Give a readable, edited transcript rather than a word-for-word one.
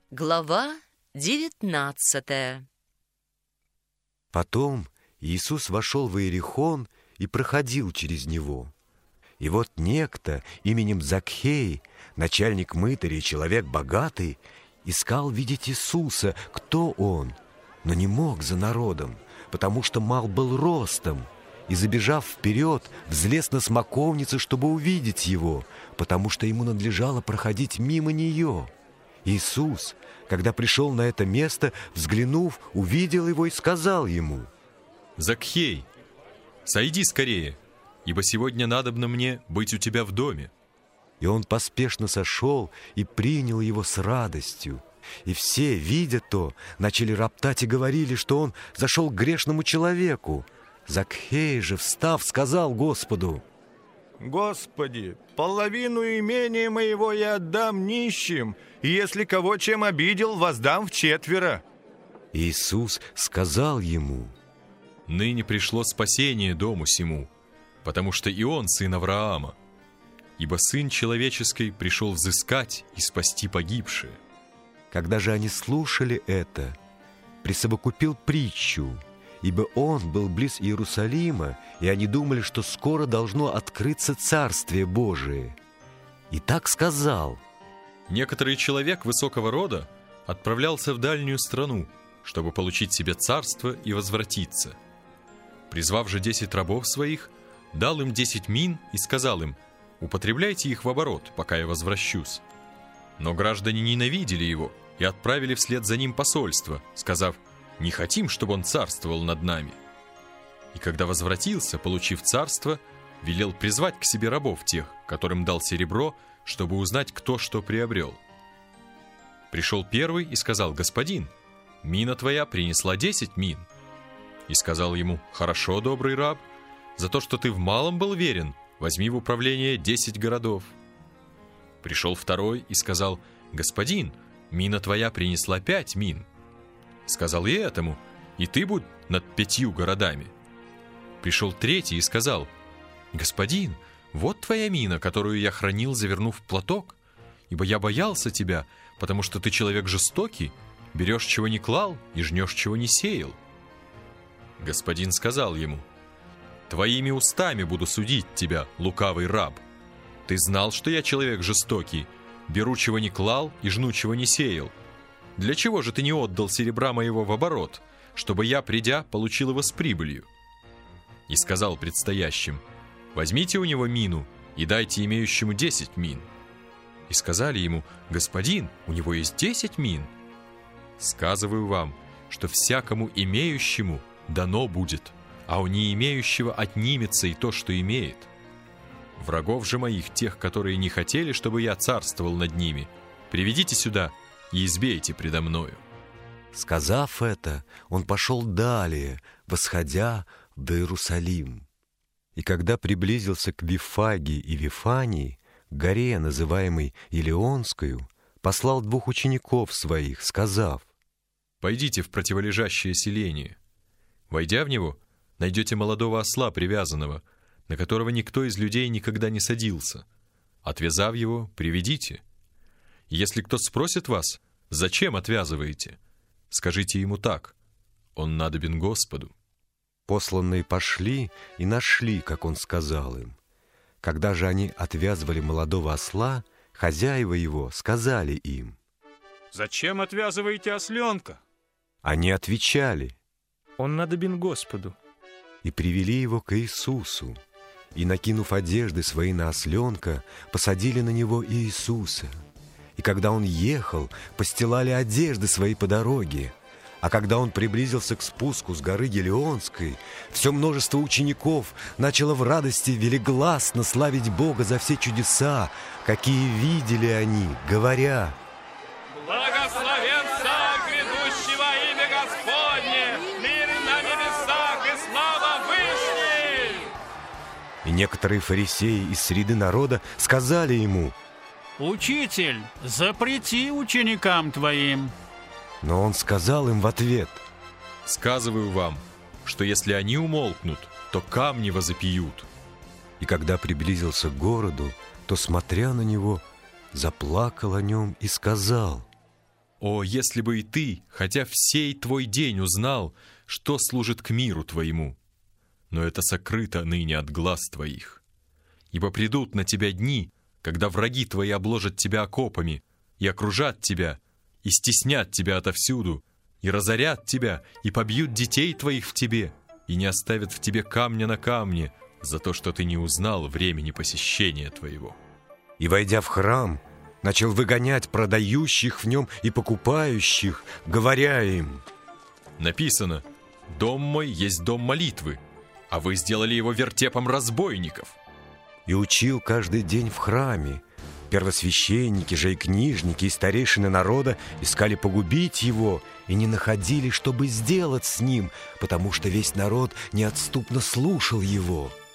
Глава 19. Потом Иисус вошел в Иерихон и проходил через него. И вот некто именем Закхей, начальник мытарей, человек богатый, искал видеть Иисуса, кто он, но не мог за народом, потому что мал был ростом, и, забежав вперед, взлез на смоковницу, чтобы увидеть его, потому что ему надлежало проходить мимо нее. Иисус, когда пришел на это место, взглянув, увидел его и сказал ему: «Закхей, сойди скорее, ибо сегодня надобно мне быть у тебя в доме». И он поспешно сошел и принял его с радостью. И все, видя то, начали роптать и говорили, что он зашел к грешному человеку. Закхей же, встав, сказал Господу: «Господи, половину имения моего я отдам нищим, и если кого чем обидел, воздам вчетверо». Иисус сказал ему: «Ныне пришло спасение дому сему, потому что и он сын Авраама. Ибо Сын Человеческий пришел взыскать и спасти погибшие». Когда же они слушали это, присовокупил притчу, ибо он был близ Иерусалима, и они думали, что скоро должно открыться Царствие Божие. И так сказал: Некоторый человек высокого рода отправлялся в дальнюю страну, чтобы получить себе царство и возвратиться. Призвав же 10 рабов своих, дал им 10 мин и сказал им: «Употребляйте их в оборот, пока я возвращусь». Но граждане ненавидели его и отправили вслед за ним посольство, сказав: «Не хотим, чтобы он царствовал над нами». И когда возвратился, получив царство, велел призвать к себе рабов тех, которым дал серебро, чтобы узнать, кто что приобрел. Пришел первый и сказал: «Господин, мина твоя принесла 10 мин». И сказал ему: «Хорошо, добрый раб, за то, что ты в малом был верен, возьми в управление 10 городов». Пришел второй и сказал: «Господин, мина твоя принесла 5 мин». Сказал и этому: «И ты будь над 5 городами». Пришел третий и сказал: «Господин, вот твоя мина, которую я хранил, завернув в платок, ибо я боялся тебя, потому что ты человек жестокий, берешь, чего не клал, и жнешь, чего не сеял». Господин сказал ему: «Твоими устами буду судить тебя, лукавый раб. Ты знал, что я человек жестокий, беру, чего не клал, и жну, чего не сеял. Для чего же ты не отдал серебра моего в оборот, чтобы я, придя, получил его с прибылью?» И сказал предстоящим: «Возьмите у него мину и дайте имеющему 10 мин». И сказали ему: «Господин, у него есть 10 мин». Сказываю вам, что всякому имеющему дано будет, а у не имеющего отнимется и то, что имеет. Врагов же моих, тех, которые не хотели, чтобы я царствовал над ними, приведите сюда и избейте предо мною». Сказав это, он пошел далее, восходя в Иерусалим. И когда приблизился к Вифагии и Вифании, горе, называемой Илионскою, послал 2 учеников своих, сказав: «Пойдите в противолежащее селение. Войдя в него, найдете молодого осла привязанного, на которого никто из людей никогда не садился. Отвязав его, приведите. И если кто спросит вас: зачем отвязываете, скажите ему так: он надобен Господу». Посланные пошли и нашли, как он сказал им. Когда же они отвязывали молодого осла, хозяева его сказали им: «Зачем отвязываете осленка?» Они отвечали: «Он надобен Господу». И привели его к Иисусу, и, накинув одежды свои на осленка, посадили на него Иисуса. И когда он ехал, постилали одежды свои по дороге. А когда он приблизился к спуску с горы Елеонской, все множество учеников начало в радости велигласно славить Бога за все чудеса, какие видели они, говоря: «Благословен Царь грядущего имя Господне, мир на небесах и слава вышней!» И некоторые фарисеи из среды народа сказали ему: «Учитель, запрети ученикам твоим». Но он сказал им в ответ: «Сказываю вам, что если они умолкнут, то камни возопьют». И когда приблизился к городу, то, смотря на него, заплакал о нем и сказал: О, если бы и ты, хотя всей твой день узнал, что служит к миру твоему! Но это сокрыто ныне от глаз твоих. Ибо придут на тебя дни, когда враги твои обложат тебя окопами, и окружат тебя, и стеснят тебя отовсюду, и разорят тебя, и побьют детей твоих в тебе, и не оставят в тебе камня на камне, за то, что ты не узнал времени посещения твоего. И, войдя в храм, начал выгонять продающих в нем и покупающих, говоря им: Написано: «Дом мой есть дом молитвы, а вы сделали его вертепом разбойников». И учил каждый день в храме. Первосвященники же и книжники, и старейшины народа искали погубить его и не находили, чтобы сделать с ним, потому что весь народ неотступно слушал его.